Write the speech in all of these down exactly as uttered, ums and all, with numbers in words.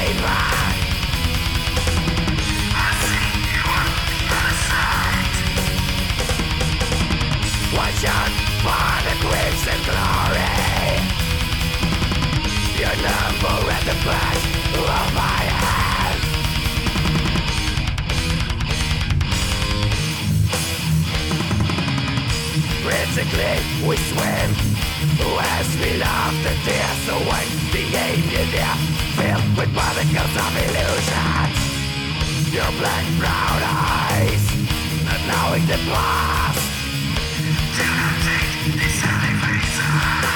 We swim as we laugh the tears away. The alien air filled with particles of illusions. Your black brown eyes, not knowing the past. Do not take this elevator.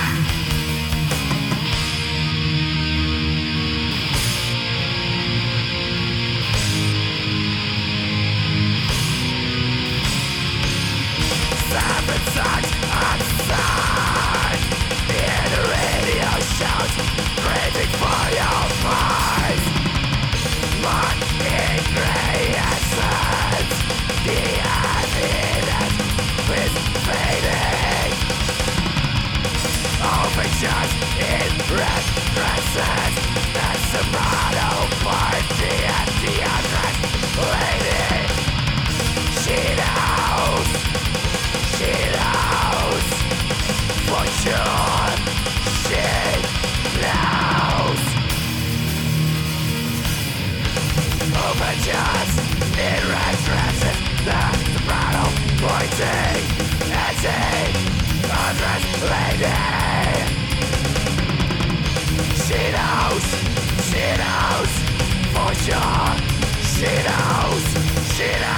Seven sucks outside in the radio shout, craving for your voice. Mark in grey essence, the evidence is fading. All pictures in red dresses, that's the motto party at the address. Lady, she knows. She knows, for sure, she knows. Open just in red dresses, that's the battle pointing at the address lady. She knows, she knows, for sure, she knows, she knows.